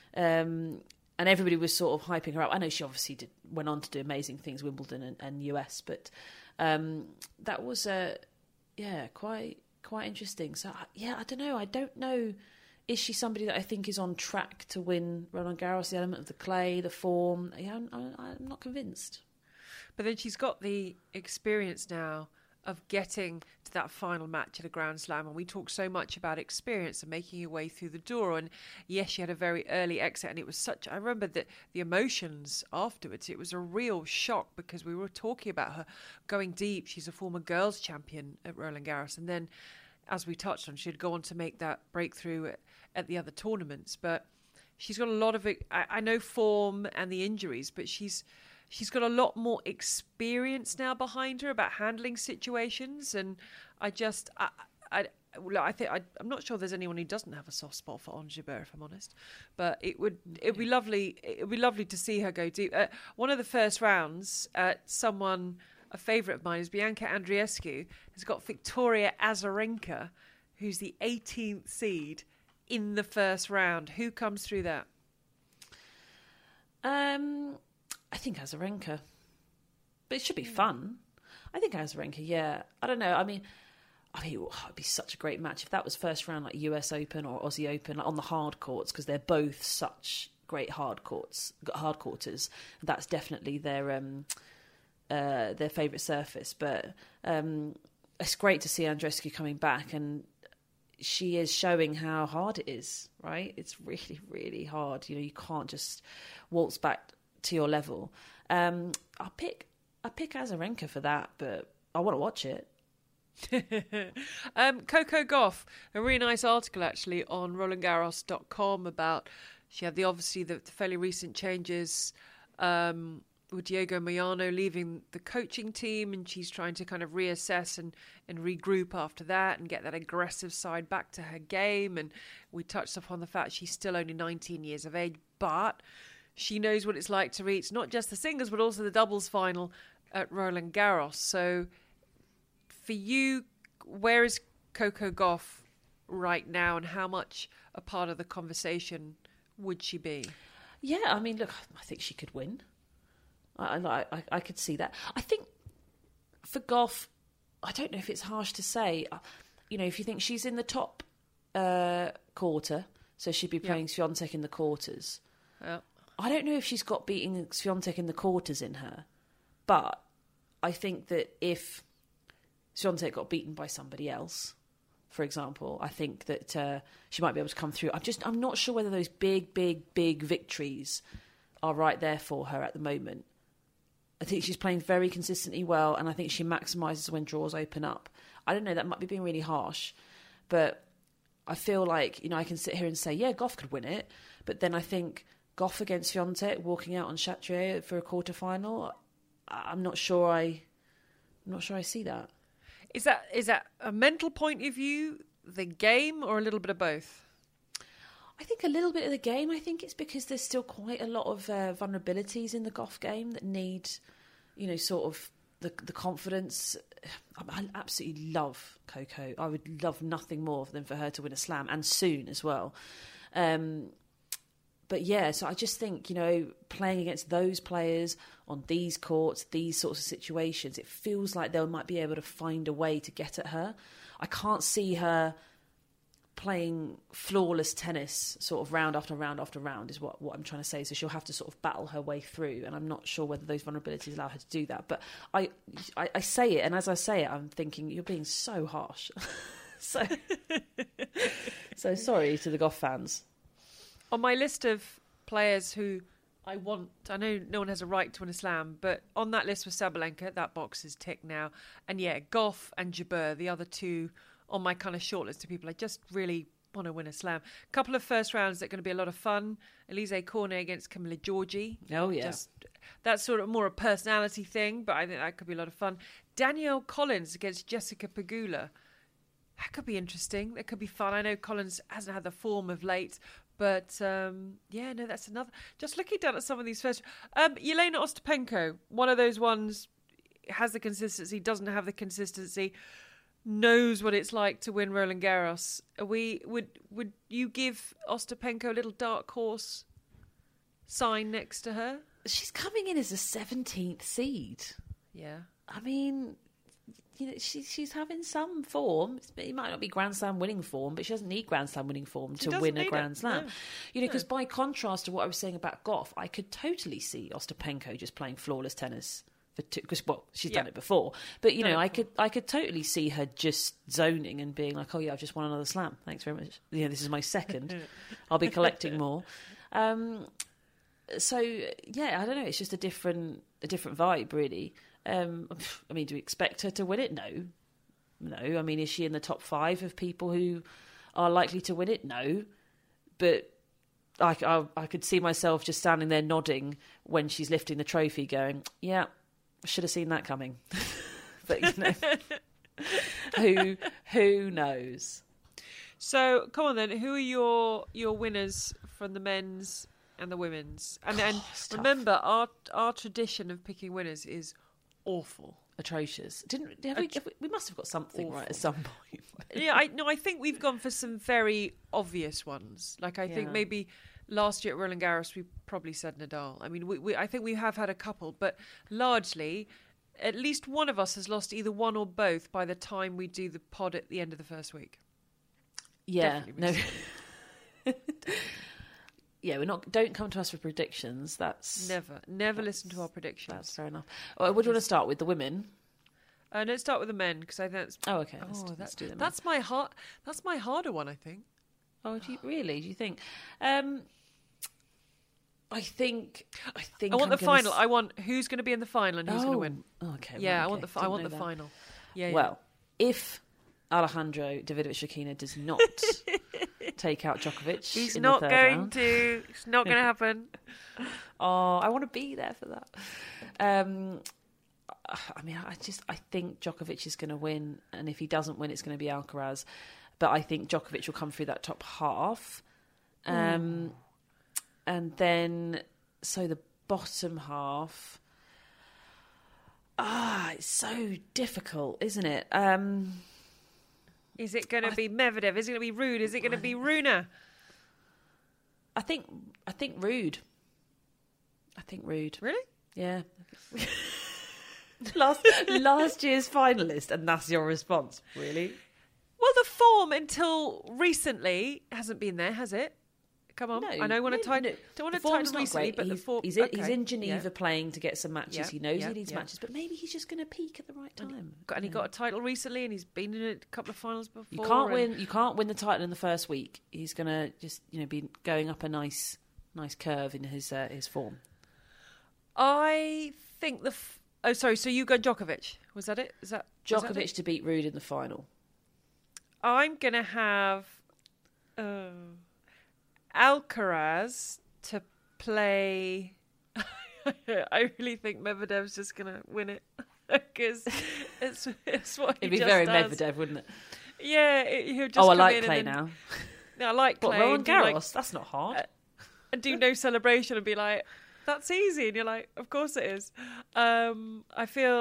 Um, and everybody was sort of hyping her up. I know she obviously did, went on to do amazing things, Wimbledon and, and U S, but um, that was, uh, yeah, quite... quite interesting. So, yeah, I don't know. I don't know. Is she somebody that I think is on track to win Roland Garros, the element of the clay, the form? Yeah, I'm, I'm not convinced. But then she's got the experience now of getting to that final match at a Grand Slam. And we talk so much about experience and making your way through the door. And yes, she had a very early exit. And it was such, I remember that the emotions afterwards, it was a real shock, because we were talking about her going deep. She's a former girls champion at Roland Garros. And then, as we touched on, she'd go on to make that breakthrough at, at the other tournaments. But she's got a lot of it. I, I know form and the injuries, but she's she's got a lot more experience now behind her about handling situations. And I just, I, I, I think I, I'm not sure there's anyone who doesn't have a soft spot for Ons Jabeur, if I'm honest. But it would it would be lovely. It would be lovely to see her go deep. Uh, one of the first rounds, uh, someone. A favourite of mine is Bianca Andreescu, has got Victoria Azarenka, who's the eighteenth seed in the first round. Who comes through that? Um, I think Azarenka. But it should be fun. I think Azarenka, yeah. I don't know. I mean, I mean, oh, it'd be such a great match if that was first round, like U S Open or Aussie Open, like on the hard courts, because they're both such great hard courts, hard quarters. That's definitely their... Um, Uh, their favourite surface. But um, it's great to see Andreescu coming back, and she is showing how hard it is, right? It's really, really hard. You know, you can't just waltz back to your level. Um, I'll pick I'll pick Azarenka for that, but I want to watch it. um, Coco Gauff, a really nice article actually on roland garros dot com about, she had the obviously the, the fairly recent changes um, with Diego Moyano leaving the coaching team, and she's trying to kind of reassess and, and regroup after that and get that aggressive side back to her game. And we touched upon the fact she's still only nineteen years of age, but she knows what it's like to reach not just the singles but also the doubles final at Roland Garros. So for you, where is Coco Gauff right now, and how much a part of the conversation would she be? Yeah, I mean, look, I think she could win. I, I, I could see that. I think for Gauff, I don't know if it's harsh to say, you know, if you think she's in the top uh, quarter, so she'd be playing yep. Swiatek in the quarters. Yep. I don't know if she's got beating Swiatek in the quarters in her, but I think that if Swiatek got beaten by somebody else, for example, I think that uh, she might be able to come through. I'm just, I'm not sure whether those big, big, big victories are right there for her at the moment. I think she's playing very consistently well, and I think she maximises when draws open up. I don't know, that might be being really harsh, but I feel like, you know, I can sit here and say, yeah, Gauff could win it, but then I think Gauff against Swiatek, walking out on Chatrier for a quarter-final, I'm not sure I, I'm not sure I see that. Is that is that a mental point of view, the game, or a little bit of both? I think a little bit of the game. I think it's because there's still quite a lot of uh, vulnerabilities in the Gauff game that need, you know, sort of the the confidence. I absolutely love Coco. I would love nothing more than for her to win a slam, and soon as well. Um, but yeah, so I just think, you know, playing against those players on these courts, these sorts of situations, it feels like they might be able to find a way to get at her. I can't see her playing flawless tennis sort of round after round after round is what, what I'm trying to say. So she'll have to sort of battle her way through, and I'm not sure whether those vulnerabilities allow her to do that. But I, I, I say it, and as I say it, I'm thinking, you're being so harsh. so, so sorry to the Gauff fans. On my list of players who I want, I know no one has a right to win a slam, but on that list was Sabalenka. That box is ticked now. And yeah, Gauff and Jabeur, the other two on my kind of short list of people I just really want to win a slam. A couple of first rounds that are going to be a lot of fun. Elise Cornet against Camilla Giorgi. Oh, yeah. Just, that's sort of more a personality thing, but I think that could be a lot of fun. Danielle Collins against Jessica Pegula. That could be interesting. That could be fun. I know Collins hasn't had the form of late, but um, yeah, no, that's another. Just looking down at some of these first. Um, Yelena Ostapenko, one of those ones, has the consistency, doesn't have the consistency. Knows what it's like to win Roland Garros. Are we would would you give Ostapenko a little dark horse sign next to her? She's coming in as a seventeenth seed. Yeah, I mean, you know, she, she's having some form. It might not be Grand Slam winning form, but she doesn't need Grand Slam winning form she to win a need Grand it. Slam. No. You know, because No. by contrast to what I was saying about Gauff, I could totally see Ostapenko just playing flawless tennis. Because well, she's done Yeah. it before, but you Done know, it I before. could I could totally see her just zoning and being like, "Oh yeah, I've just won another slam. Thanks very much. Yeah, this is my second. I'll be collecting more." Um, so yeah, I don't know. It's just a different a different vibe, really. Um, I mean, do we expect her to win it? No, no. I mean, is she in the top five of people who are likely to win it? No, but I, I, I could see myself just standing there nodding when she's lifting the trophy, going, "Yeah, I should have seen that coming." But you know, who who knows? So come on then, who are your your winners from the men's and the women's? And then it's remember, our our tradition of picking winners is awful. Atrocious. Didn't have we, have we? We must have got something right at some point. Yeah, I no, I think we've gone for some very obvious ones. Like I think Yeah. maybe last year at Roland Garros we probably said Nadal. I mean, we, we I think we have had a couple, but largely, at least one of us has lost either one or both by the time we do the pod at the end of the first week. Yeah, Definitely no. Yeah, we're not. Don't come to us for predictions. That's Never, never that's- listen to our predictions. That's fair enough. Well, what do you want to start with? The women? Uh, let's start with the men because I think that's Oh, okay. Let's, oh, let's that's do them. that's my hard. That's my harder one, I think. Oh, do you, really? Do you think? Um, I think. I think. I want I'm the gonna final. s- I want who's going to be in the final and who's going to Oh, win. Okay. Yeah, right, I want okay. the. fi- I Didn't want know the that. final. Yeah. yeah. Well, if Alejandro Davidovich-Fokina does not take out Djokovic, He's in not the third going round, to. It's not going to happen. oh, I want to be there for that. Um, I mean, I just I think Djokovic is going to win, and if he doesn't win, it's going to be Alcaraz. But I think Djokovic will come through that top half, um, and then so the bottom half. Ah, it's so difficult, isn't it? Um, Is it going to be Medvedev? Is it going to be Ruud? Is it going to be Rune? I think I think Rude. I think Rude. Really? Yeah. last last year's finalist, and that's your response, really? Well, the form until recently hasn't been there, has it? Come on, No, I know I want no, to title. no. Don't want The to title form's not recently, great. but the he's, form. he's, in, okay, he's in Geneva yeah. playing to get some matches. Yeah, He knows yeah, he needs yeah. matches, but maybe he's just going to peak at the right time. Got- And he got a title recently, and he's been in a couple of finals before. You can't and- win. You can't win the title in the first week. He's going to just you know be going up a nice nice curve in his uh, his form. I think the. F- oh, sorry. So you go Djokovic. Was that it? Is that was that Djokovic it? to beat Rude in the final. I'm gonna have uh, Alcaraz to play. I really think Medvedev's just gonna win it because it's it's what he It'd be just very does. Medvedev, wouldn't it? Yeah, it, he'll just. Oh, I come like in Clay and then, now. No, I like What, Clay. Roland and do, like, Garros? That's not hard. and do no celebration and be like, "That's easy," and you're like, "Of course it is." Um, I feel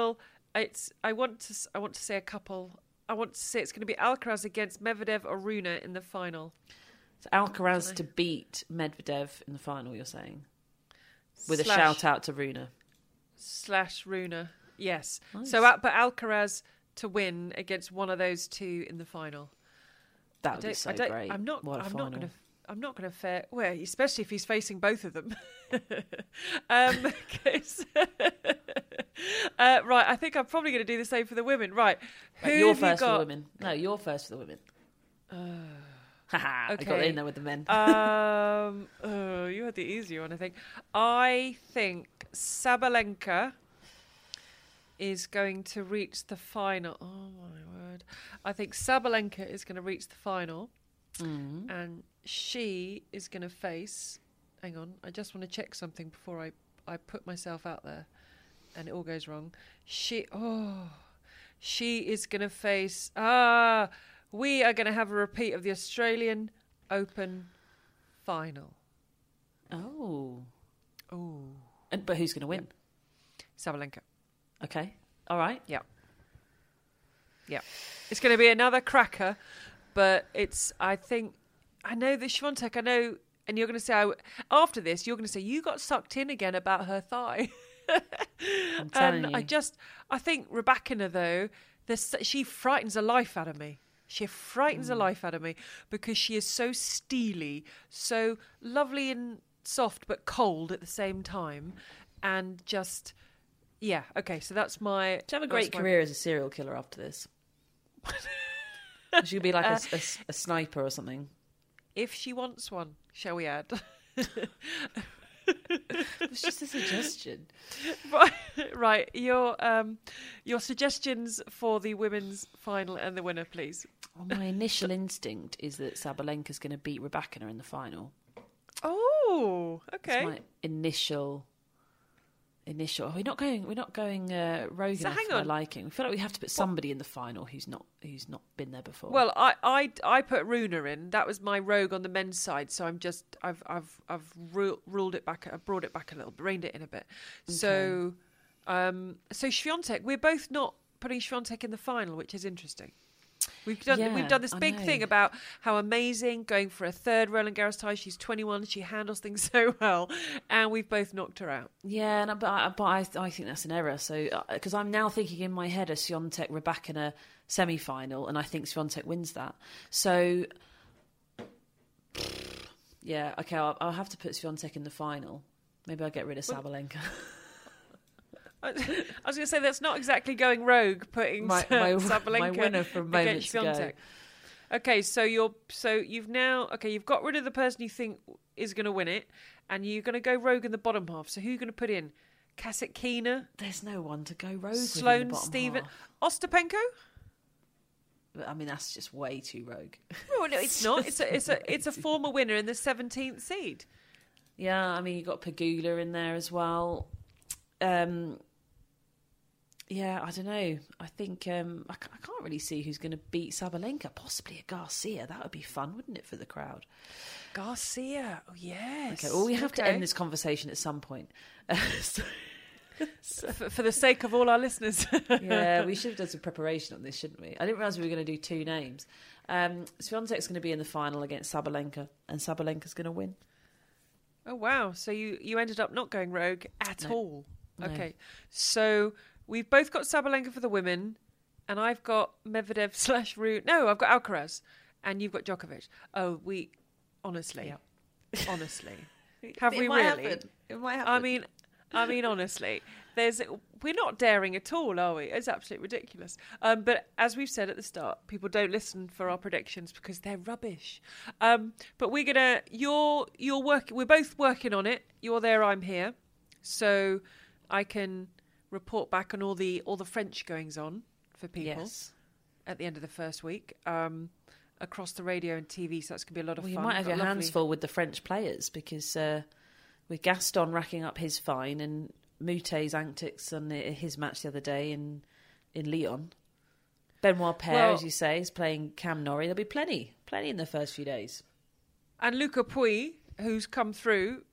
it's. I want to. I want to say a couple. I want to say it's going to be Alcaraz against Medvedev or Rune in the final. So Alcaraz to beat Medvedev in the final, you're saying? With Slash, a shout out to Rune. Slash Rune, yes. Nice. So, but Alcaraz to win against one of those two in the final. That would be so great. I'm not. What a I'm final. not going to. I'm not going to fair. Well, especially if he's facing both of them. um, okay, so- uh, right. I think I'm probably going to do the same for the women. Right. Who Right, you're have you first for got? the women. No, you're first for the women. Haha, I got okay. in there with the men. um, oh, you had the easier one, I think. I think Sabalenka is going to reach the final. Oh my word! I think Sabalenka is going to reach the final, Mm. and she is going to face. Hang on, I just want to check something before I I put myself out there, and it all goes wrong. She oh, she is going to face ah. We are going to have a repeat of the Australian Open final. Oh. Oh, And, but who's going to win? Sabalenka. Okay. All right. Yeah. Yeah. It's going to be another cracker, but it's, I think, I know that Swiatek, I know, and you're going to say, I, after this, you're going to say, you got sucked in again about her thigh. I'm telling and you. I just, I think Rybakina, though, this, she frightens the life out of me. She frightens the life out of me because she is so steely, so lovely and soft, but cold at the same time. And just, yeah, okay, so that's my... She'll have a great my- career as a serial killer after this. She could be like Uh, a, a, a sniper or something. If she wants one, shall we add? It's just a suggestion. right, right. Your um, your suggestions for the women's final and the winner, please. Well, my initial instinct is that Sabalenka's going to beat Rybakina in the final. Oh, That's okay. my initial. Initial. Oh, we're not going. We're not going uh, rogue So enough hang for my on. liking. We feel like we have to put somebody in the final who's not who's not been there before. Well, I, I, I put Rune in. That was my rogue on the men's side. So I'm just I've I've I've ru- ruled it back. I've brought it back a little, reined it in a bit. So, um, so Swiatek, we're both not putting Swiatek in the final, which is interesting. We've done Yeah, we've done this I big know. thing about how amazing going for a third Roland Garros tie. She's twenty-one. She handles things so well, and we've both knocked her out. yeah, and I, but I, but I, I think that's an error. So because I'm now thinking in my head a Swiatek Rybakina semi final, and I think Swiatek wins that. So yeah, okay, I'll, I'll have to put Swiatek in the final. Maybe I'll get rid of Sabalenka. I I was going to say that's not exactly going rogue, putting My- my- Sabalenka my winner from against moments ago. Swiatek. Okay, so you're so you've now okay you've got rid of the person you think is going to win it, and you're going to go rogue in the bottom half. So who are you going to put in? Kasatkina, There's no one to go rogue with in the Sloane bottom Steven, half. Ostapenko. But, I mean, that's just way too rogue. No, no, it's not. It's a it's a it's a former winner in the seventeenth seed. Yeah, I mean, you got Pegula in there as well. Um, yeah, I don't know. I think um, I, ca- I can't really see who's going to beat Sabalenka. Possibly a Garcia. That would be fun, wouldn't it, for the crowd? Garcia. Oh yes. Okay, well, we have to Okay. end this conversation at some point. Uh, so, for, for the sake of all our listeners. yeah, we should have done some preparation on this, shouldn't we? I didn't realise we were going to do two names. Um, Swiatek's going to be in the final against Sabalenka, and Sabalenka's going to win. Oh wow! So you you ended up not going rogue at No. all. No. Okay, so we've both got Sabalenka for the women, and I've got Medvedev slash Rune. No, I've got Alcaraz, and you've got Djokovic. Oh, we honestly, honestly, have It we might really? happen. It might happen. I mean, I mean, honestly, there's we're not daring at all, are we? It's absolutely ridiculous. Um, but as we've said at the start, people don't listen for our predictions because they're rubbish. Um, but we're gonna you're you're working. We're both working on it. You're there, I'm here, so I can report back on all the all the French goings on for people yes. at the end of the first week. Um, across the radio and T V, so that's gonna be a lot of Well, you fun. might have Got your a hands lovely- full with the French players because uh, with Gaston racking up his fine and Moutet's antics on his match the other day in in Lyon. Benoit Paire, Well- as you say, is playing Cam Norrie. There'll be plenty, plenty in the first few days. And Luca Puy, who's come through, Yeah,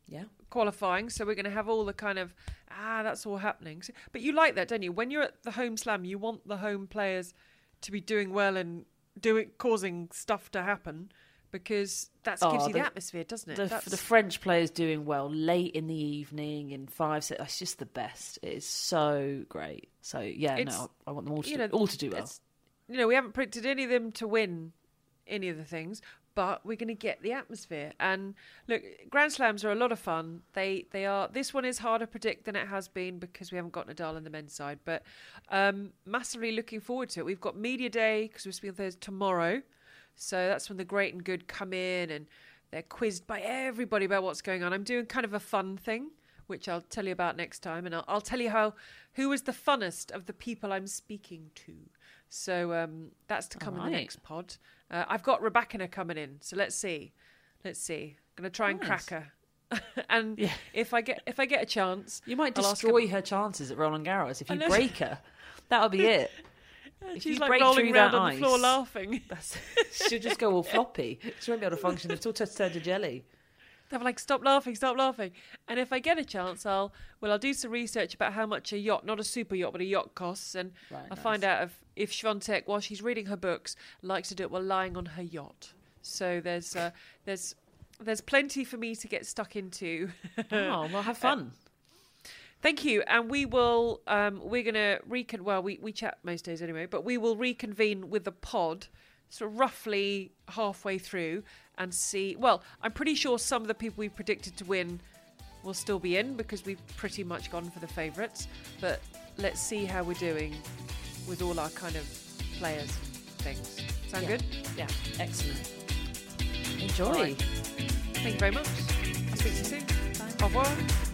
qualifying, so we're going to have all the kind of, ah, that's all happening. So, but you like that, don't you? When you're at the home slam, you want the home players to be doing well and doing causing stuff to happen, because that Oh, gives you the, the- atmosphere, doesn't it? The, That's- the French players doing well late in the evening in five sets. It's just the best. It is so great. So yeah, It's- no, I want them all to you do, know, all to do well. it's- You know, we haven't predicted any of them to win any of the things, but we're going to get the atmosphere. And look, Grand Slams are a lot of fun. They they are. This one is harder to predict than it has been because we haven't got Nadal on the men's side. But um, massively looking forward to it. We've got Media Day because we're speaking Thursday tomorrow, so that's when the great and good come in and they're quizzed by everybody about what's going on. I'm doing kind of a fun thing, which I'll tell you about next time, and I'll, I'll tell you how who was the funnest of the people I'm speaking to. So um, that's to come in the Alright. next pod. Uh, I've got Rebecca coming in, so let's see, let's see. I'm gonna try and Nice. crack her, and Yeah. if I get if I get a chance, You might I'll ask destroy her chances at Roland Garros if I you know. break her. That'll be it. If she's you like break rolling through around that on the floor ice- laughing. That's, she'll just go all floppy. She won't be able to function. It's all just turned to jelly. They're like, stop laughing, stop laughing. And if I get a chance, I'll well, I'll do some research about how much a yacht, not a super yacht, but a yacht costs, and Right, I'll nice. find out if if Swiatek, while she's reading her books, likes to do it while lying on her yacht. So there's uh, there's there's plenty for me to get stuck into. Oh, well, have fun. Thank you, and we will. Um, we're gonna recon. Well, we we chat most days anyway, but we will reconvene with the pod, sort of roughly halfway through, and see. Well, I'm pretty sure some of the people we predicted to win will still be in because we've pretty much gone for the favourites. But let's see how we're doing with all our kind of players things. Sound Yeah. good? Yeah, excellent. Enjoy. All right. Thank you very much. I'll speak to you soon. Au revoir.